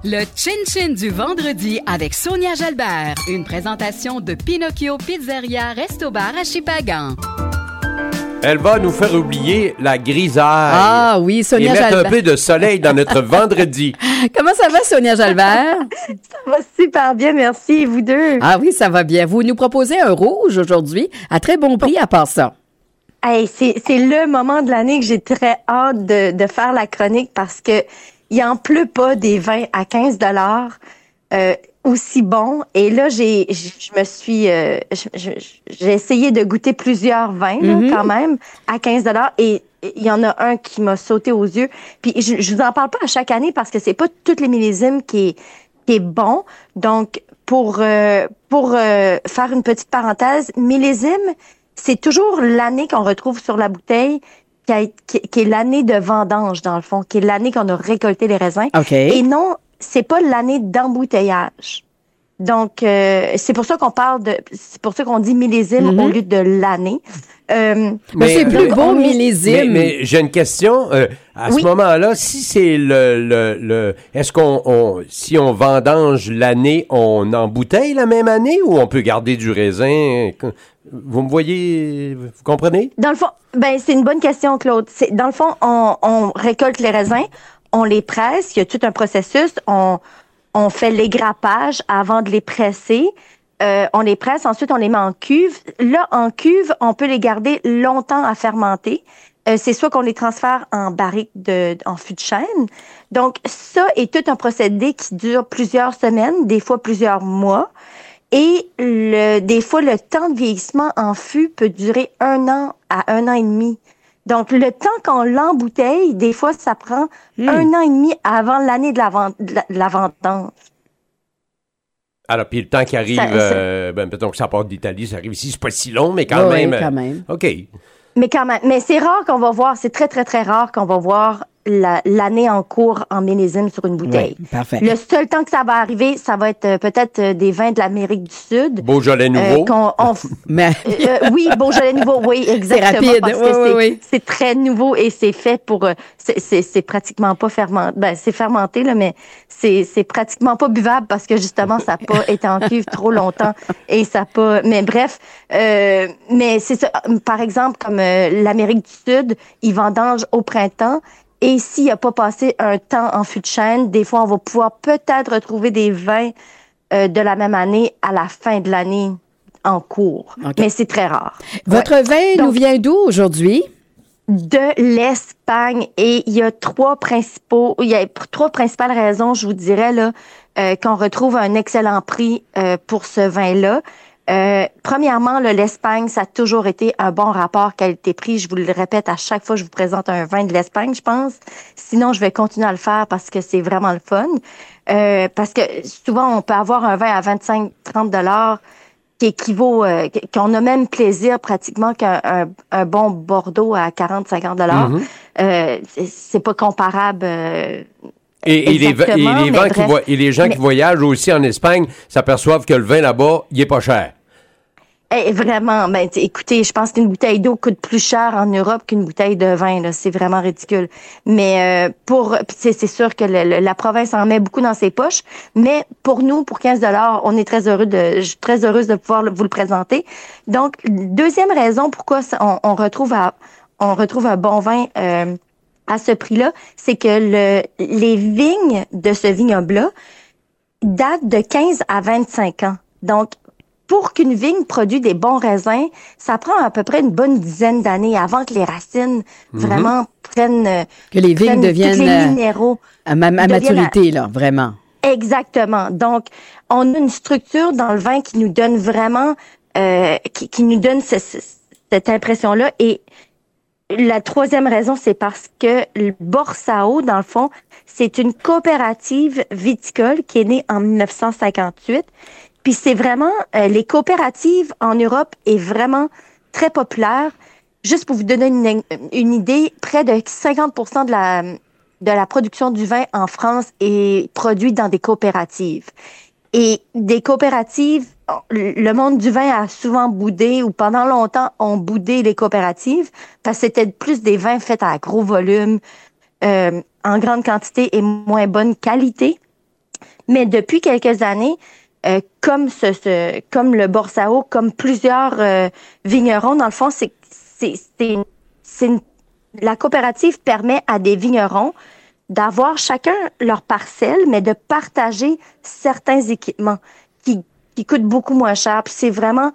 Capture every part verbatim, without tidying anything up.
Le Chin-Chin du vendredi avec Sonia Jalbert. Une présentation de Pinocchio Pizzeria Resto Bar à Shippagan. Elle va nous faire oublier la grisaille. Ah oui, Sonia Jalbert. Et mettre Jalbert. un peu de soleil dans notre vendredi. Comment ça va, Sonia Jalbert? Ça va super bien, merci, vous deux. Ah oui, ça va bien. Vous nous proposez un rouge aujourd'hui, à très bon prix à part ça. Hey, c'est, c'est le moment de l'année que j'ai très hâte de, de faire la chronique parce que il en pleut pas des vins à quinze dollars euh, aussi bons. Et là, j'ai, je me suis, euh, j'ai essayé de goûter plusieurs vins là, mm-hmm. quand même à quinze dollars et il y en a un qui m'a sauté aux yeux. Puis je, je vous en parle pas à chaque année parce que c'est pas toutes les millésimes qui est, qui est bon. Donc pour euh, pour euh, faire une petite parenthèse, millésime, c'est toujours l'année qu'on retrouve sur la bouteille. Qui, a, qui, qui est l'année de vendange, dans le fond, qui est l'année qu'on a récolté les raisins. Okay. Et non, c'est pas l'année d'embouteillage. Donc, euh, c'est pour ça qu'on parle de... C'est pour ça qu'on dit millésime mm-hmm. au lieu de l'année. Euh, mais c'est plus euh, beau millésime. Mais, mais j'ai une question. Euh, à oui. ce moment-là, si c'est le... le, le est-ce qu'on... On, si on vendange l'année, on embouteille la même année ou on peut garder du raisin? Vous me voyez... Vous comprenez? Dans le fond... Ben, c'est une bonne question, Claude. C'est, dans le fond, on, on récolte les raisins, on les presse, il y a tout un processus, on, on fait l'égrappage avant de les presser, euh, on les presse, ensuite on les met en cuve. Là, en cuve, on peut les garder longtemps à fermenter. Euh, c'est soit qu'on les transfère en barrique de, en fût de chêne. Donc, ça est tout un procédé qui dure plusieurs semaines, des fois plusieurs mois. Et le, des fois, le temps de vieillissement en fût peut durer un an à un an et demi. Donc, le temps qu'on l'embouteille, des fois, ça prend mmh. un an et demi avant l'année de la, vente, de la, de la vendange. Alors, puis le temps qui arrive, ça, euh, ben, mettons que ça part d'Italie, ça arrive ici, c'est pas si long, mais quand oui, même. quand même. OK. Mais quand même. Mais c'est rare qu'on va voir, c'est très, très, très rare qu'on va voir la, l'année en cours en millésime sur une bouteille. Oui, parfait. Le seul temps que ça va arriver, ça va être euh, peut-être euh, des vins de l'Amérique du Sud. Beaujolais nouveau. Euh, qu'on, on, Mais... euh, oui, Beaujolais nouveau, oui, exactement. C'est rapide, parce oui, que oui, c'est, oui. c'est très nouveau et c'est fait pour... Euh, c'est, c'est, c'est pratiquement pas fermenté. Ben, c'est fermenté, là, mais c'est, c'est pratiquement pas buvable parce que justement, ça n'a pas été en cuve trop longtemps et ça n'a pas... Mais bref, euh, mais c'est ça. Par exemple, comme euh, l'Amérique du Sud, ils vendangent au printemps. Et s'il n'a pas passé un temps en fût de chêne, des fois, on va pouvoir peut-être retrouver des vins euh, de la même année à la fin de l'année en cours. Okay. Mais c'est très rare. Votre ouais. vin Donc, nous vient d'où aujourd'hui? De l'Espagne. Et il y a trois principaux, il y a trois principales raisons, je vous dirais, là, euh, qu'on retrouve un excellent prix euh, pour ce vin-là. Euh, premièrement, là, l'Espagne, ça a toujours été un bon rapport qualité-prix. Je vous le répète à chaque fois que je vous présente un vin de l'Espagne, je pense. Sinon, je vais continuer à le faire parce que c'est vraiment le fun. Euh, parce que souvent, on peut avoir un vin à vingt-cinq à trente dollars qui équivaut, euh, qu'on a même plaisir pratiquement qu'un un, un bon Bordeaux à quarante à cinquante dollars. Mm-hmm. Euh, c'est, c'est pas comparable. Euh, Et, et, les, et, les vents qui vo- et les gens mais, qui voyagent aussi en Espagne s'aperçoivent que le vin là-bas, il est pas cher. Eh, vraiment, ben, écoutez, je pense qu'une bouteille d'eau coûte plus cher en Europe qu'une bouteille de vin. Là, c'est vraiment ridicule. Mais euh, pour, c'est, c'est sûr que le, le, la province en met beaucoup dans ses poches. Mais pour nous, pour quinze dollars, on est très heureux de, je suis très heureuse de pouvoir le, vous le présenter. Donc, deuxième raison pourquoi on, on retrouve, à, on retrouve un bon vin. Euh, à ce prix-là, c'est que le, les vignes de ce vignoble-là datent de quinze à vingt-cinq ans. Donc, pour qu'une vigne produise des bons raisins, ça prend à peu près une bonne dizaine d'années avant que les racines mm-hmm. vraiment prennent... Que les vignes deviennent les minéraux, à, ma, à maturité, à... là, vraiment. Exactement. Donc, on a une structure dans le vin qui nous donne vraiment... Euh, qui, qui nous donne ce, ce, cette impression-là. Et la troisième raison, c'est parce que le Borsao, dans le fond, c'est une coopérative viticole qui est née en dix-neuf cent cinquante-huit. Puis c'est vraiment, euh, les coopératives en Europe est vraiment très populaire. Juste pour vous donner une, une idée, près de cinquante pour cent de la, de la production du vin en France est produite dans des coopératives. Et des coopératives, le monde du vin a souvent boudé, ou pendant longtemps, ont boudé les coopératives, parce que c'était plus des vins faits à gros volume, euh, en grande quantité et moins bonne qualité. Mais depuis quelques années, euh, comme ce, ce, comme le Borsao, comme plusieurs euh, vignerons, dans le fond, c'est, c'est, c'est, c'est une, la coopérative permet à des vignerons d'avoir chacun leur parcelle, mais de partager certains équipements qui, qui coûtent beaucoup moins cher. Puis c'est vraiment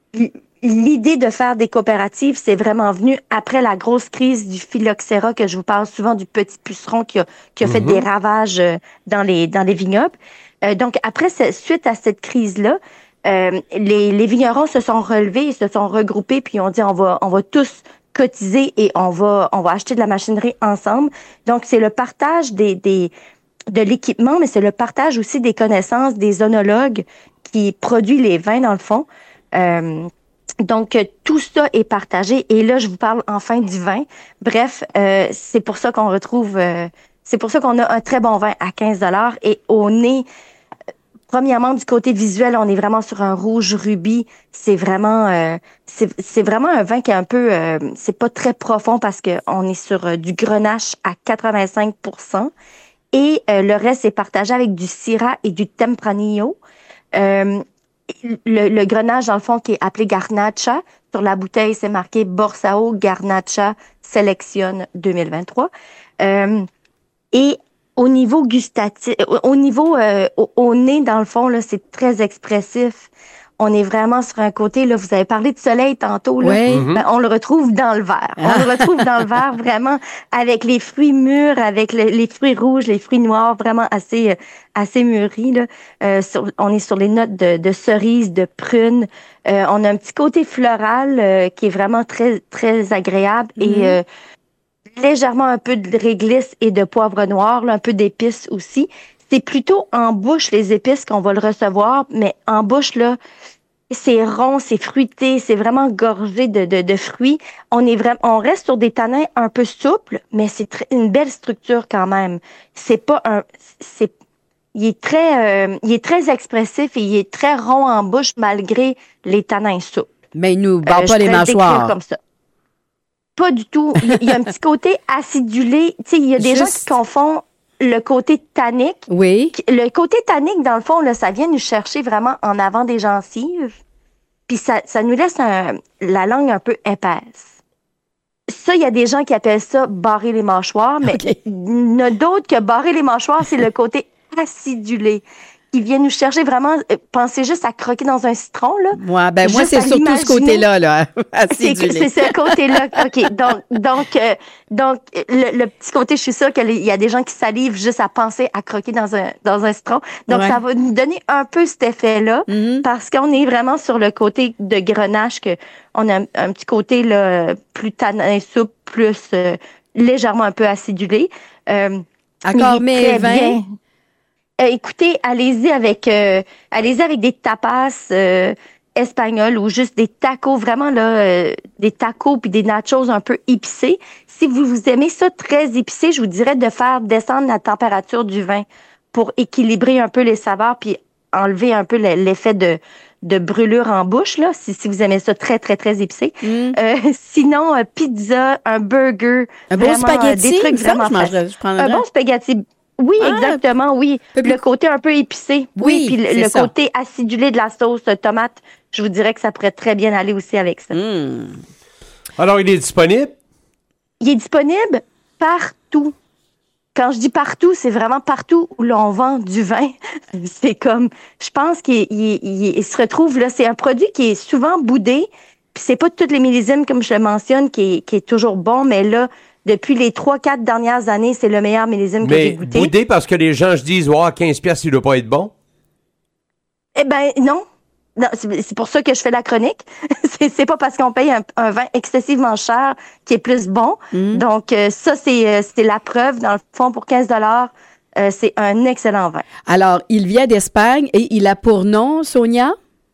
l'idée de faire des coopératives, c'est vraiment venu après la grosse crise du phylloxéra que je vous parle souvent, du petit puceron qui a, qui a mm-hmm. fait des ravages dans les dans les vignobles. Euh, donc après, suite à cette crise-là, euh, les, les vignerons se sont relevés, ils se sont regroupés, puis on dit on va on va tous cotiser et on va on va acheter de la machinerie ensemble. Donc c'est le partage des des de l'équipement, mais c'est le partage aussi des connaissances des œnologues qui produisent les vins dans le fond. Euh, donc tout ça est partagé et là je vous parle enfin du vin. Bref, euh, c'est pour ça qu'on retrouve euh, c'est pour ça qu'on a un très bon vin à quinze dollars et au nez. Premièrement, du côté visuel, on est vraiment sur un rouge rubis. C'est vraiment, euh, c'est, c'est vraiment un vin qui est un peu, euh, c'est pas très profond parce que on est sur euh, du grenache à quatre-vingt-cinq pour cent et euh, le reste est partagé avec du Syrah et du Tempranillo. Euh, le, le grenache dans le fond qui est appelé Garnacha. Sur la bouteille, c'est marqué Borsao Garnacha Selection deux mille vingt-trois. Euh, et Au niveau gustatif, au niveau euh, au, au nez, dans le fond, là, c'est très expressif. On est vraiment sur un côté, là, vous avez parlé de soleil tantôt, là. Oui. Ben, on le retrouve dans le verre. On le retrouve dans le verre vraiment avec les fruits mûrs, avec le, les fruits rouges, les fruits noirs, vraiment assez assez mûris, là. Euh, sur, on est sur les notes de, de cerises, de prunes. Euh, on a un petit côté floral euh, qui est vraiment très très agréable mm-hmm. et euh, légèrement un peu de réglisse et de poivre noir, là, un peu d'épices aussi. C'est plutôt en bouche, les épices, qu'on va le recevoir, mais en bouche, là, c'est rond, c'est fruité, c'est vraiment gorgé de, de, de fruits. On est vraiment, on reste sur des tanins un peu souples, mais c'est très, une belle structure quand même. C'est pas un, c'est, il est très, euh, il est très expressif et il est très rond en bouche malgré les tanins souples. Mais il nous bat euh, pas les mâchoires. Comme ça. Pas du tout. Il y a un petit côté acidulé. Tu sais, il y a des Juste... gens qui confondent le côté tannique. Oui. Le côté tannique, dans le fond, là, ça vient nous chercher vraiment en avant des gencives. Puis ça, ça nous laisse un, la langue un peu épaisse. Ça, il y a des gens qui appellent ça barrer les mâchoires, mais okay. il y en a d'autres que barrer les mâchoires, c'est le côté acidulé. Qui vient nous chercher vraiment, euh, pensez juste à croquer dans un citron, là. Ouais, ben moi, c'est surtout ce côté-là, là, acidulé. C'est, c'est ce côté-là, OK. Donc, donc, euh, donc le, le petit côté, je suis sûre qu'il y a des gens qui salivent juste à penser à croquer dans un, dans un citron. Donc, ouais. ça va nous donner un peu cet effet-là, mm-hmm. parce qu'on est vraiment sur le côté de grenache, que on a un, un petit côté, là, plus tanin soupe, plus euh, légèrement un peu acidulé. Euh, D'accord, mais vin... Euh, écoutez, allez-y avec euh, allez-y avec des tapas euh, espagnols ou juste des tacos, vraiment là, euh, des tacos puis des nachos un peu épicés. Si vous, vous aimez ça très épicé, je vous dirais de faire descendre la température du vin pour équilibrer un peu les saveurs puis enlever un peu l'effet de de brûlure en bouche là. Si, si vous aimez ça très très très épicé. Mm. Euh, sinon, euh, pizza, un burger, un bon spaghetti, euh, des trucs vraiment ça, je mangerais, je un bon spaghetti. Oui, ah, exactement, oui. Le côté un peu épicé. Oui, oui puis le, le côté acidulé de la sauce tomate, je vous dirais que ça pourrait très bien aller aussi avec ça. Mm. Alors, il est disponible? Il est disponible partout. Quand je dis partout, c'est vraiment partout où l'on vend du vin. C'est comme, je pense qu'il il, il, il se retrouve là. C'est un produit qui est souvent boudé. Puis c'est pas toutes les millésimes, comme je le mentionne, qui est, qui est toujours bon, mais là, depuis les trois quatre dernières années, c'est le meilleur millésime que j'ai goûté. Mais boudé parce que les gens se disent, oh, quinze piastres, il doit pas être bon? Eh ben non. Non, c'est, c'est pour ça que je fais la chronique. c'est, c'est pas parce qu'on paye un, un vin excessivement cher qui est plus bon. Mm. Donc, euh, ça, c'est, euh, c'est la preuve. Dans le fond, pour quinze dollars, euh, c'est un excellent vin. Alors, il vient d'Espagne et il a pour nom, Sonia?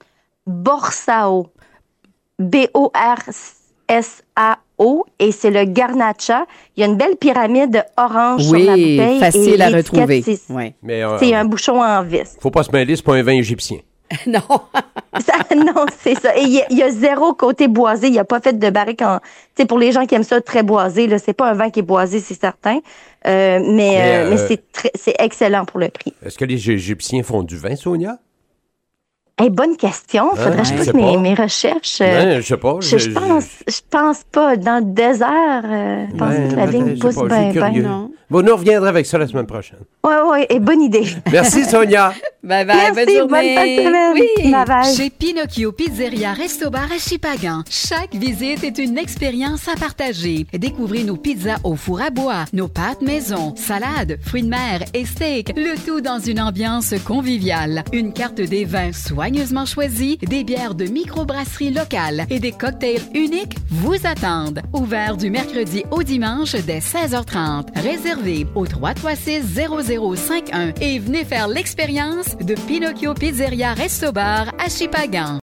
Borsao. B O R S A O. Et c'est le Garnacha. Il y a une belle pyramide orange oui, sur la bouteille. Facile et à retrouver. C'est, oui. Mais, euh, c'est un bouchon en vis. Faut pas se mêler, c'est pas un vin égyptien. Non. Ça, non, c'est ça. Et il y, y a zéro côté boisé. Il n'y a pas fait de barrique en... Tu sais, pour les gens qui aiment ça très boisé, là, c'est pas un vin qui est boisé, c'est certain. Euh, mais mais, euh, euh, mais c'est, très, c'est excellent pour le prix. Est-ce que les Égyptiens font du vin, Sonia? Hey, bonne question. Faudrait que je fasse mes, mes recherches. Ouais, je sais pas. Je, je, pense, je pense pas. Dans le désert, euh, je pense ouais, que la vigne pousse bien, bien. Bon, nous reviendrons avec ça la semaine prochaine. Oui, oui, et bonne idée. Merci, Sonia. Bye bye, Merci, bonne journée. Bonne semaine. Oui. Bye bye. Chez Pinocchio Pizzeria Resto Bar à Chipagan, chaque visite est une expérience à partager. Découvrez nos pizzas au four à bois, nos pâtes maison, salades, fruits de mer et steaks, le tout dans une ambiance conviviale. Une carte des vins soigneusement choisie, des bières de microbrasserie locale et des cocktails uniques vous attendent. Ouvert du mercredi au dimanche dès seize heures trente. Réservé au trois trois six zéro zéro cinq un et venez faire l'expérience de Pinocchio Pizzeria Resto Bar à Chipagan.